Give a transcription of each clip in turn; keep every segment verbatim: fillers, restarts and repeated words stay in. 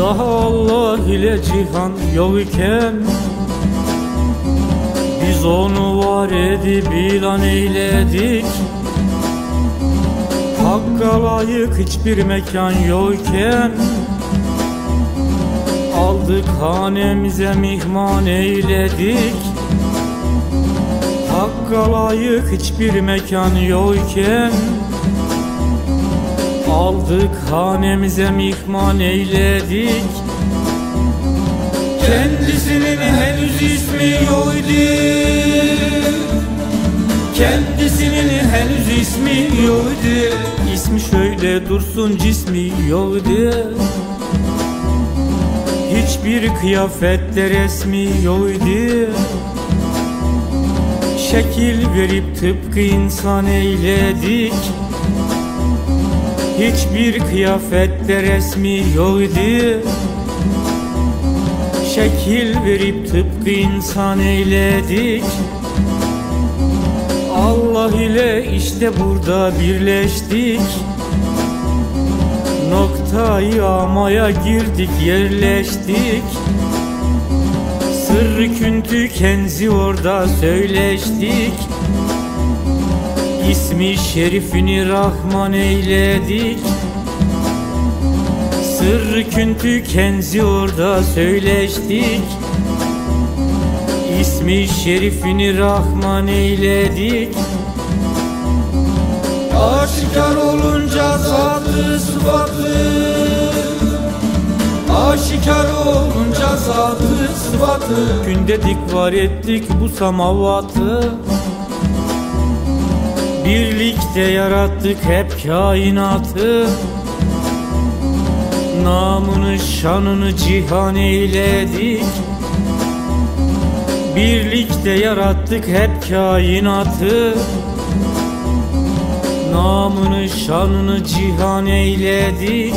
Daha Allah ile cihan yok iken biz onu var edip ilan eyledik. Hakka layık hiçbir mekan yokken aldık hanemize mihman eyledik. Hakka layık hiçbir mekan yokken aldık hanemize mihman eyledik. Kendisinin henüz ismi yoktu, kendisinin henüz ismi yoktu. İsmi şöyle dursun, cismi yoktu. Hiçbir kıyafette resmi yoktu. Şekil verip tıpkı insan eyledik. Hiçbir kıyafette resmi yoktu. Şekil verip tıpkı insan eyledik. Allah ile işte burada birleştik. Noktayı amaya girdik, yerleştik. Sırrı küntü kenzi orada söyleştik. İsmi şerifini Rahman eyledik. Sırrı küntü kenzi orada söyleştik. İsmi şerifini Rahman eyledik. Aşikar olunca zatı sıfatı, aşikar olunca zatı sıfatı, gün dedik var ettik bu semavatı. Birlikte yarattık hep kainatı. Namını şanını cihan eyledik. Birlikte yarattık hep kainatı. Namını şanını cihan eyledik.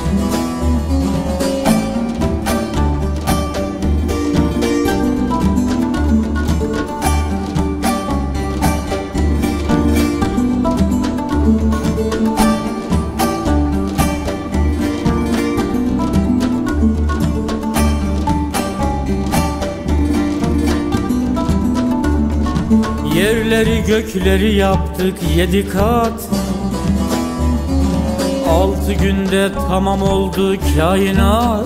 Yerleri gökleri yaptık yedi kat. Altı günde tamam oldu kainat.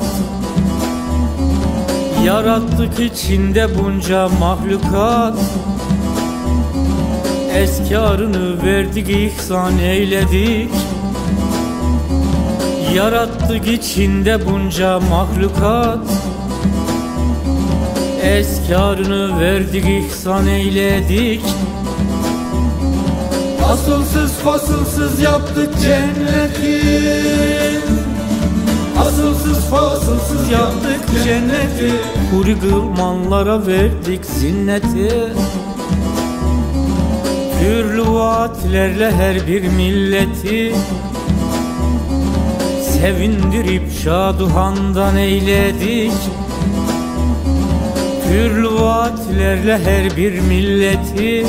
Yarattık içinde bunca mahlukat. Eskarını verdik, ihsan eyledik. Yarattık içinde bunca mahlukat. Eskarını verdik, ihsan eyledik. Asılsız fasılsız yaptık cenneti. Asılsız fasılsız yaptık cenneti. Huri gılmanlara verdik zinneti. Türlü vaatlerle her bir milleti sevindirip şaduhandan eyledik. Türlü vaatlerle her bir milleti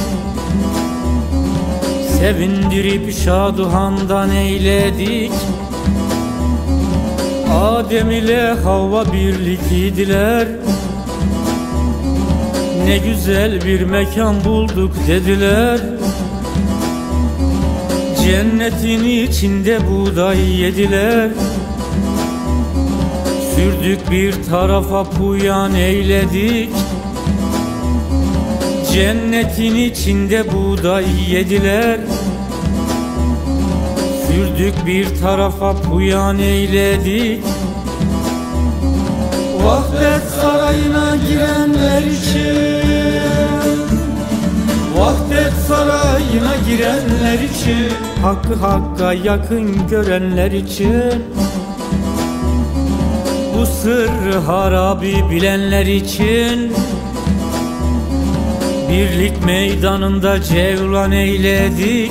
sevindirip şaduhandan eyledik. Adem ile Havva birlik idiler. Ne güzel bir mekan bulduk dediler. Cennetin içinde buğday yediler. Sürdük bir tarafa puyan eyledik. Cennetin içinde buğday yediler. Sürdük bir tarafa puyan eyledik. Vahdet sarayına girenler için, Vahdet sarayına girenler için, hakkı hakka yakın görenler için, bu sırrı harabi bilenler için, birlik meydanında cevlan eyledik.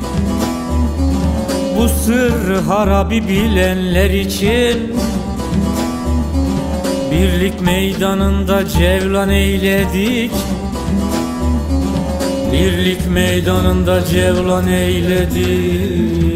Bu sırrı harabi bilenler için, birlik meydanında cevlan eyledik. Birlik meydanında cevlan eyledik.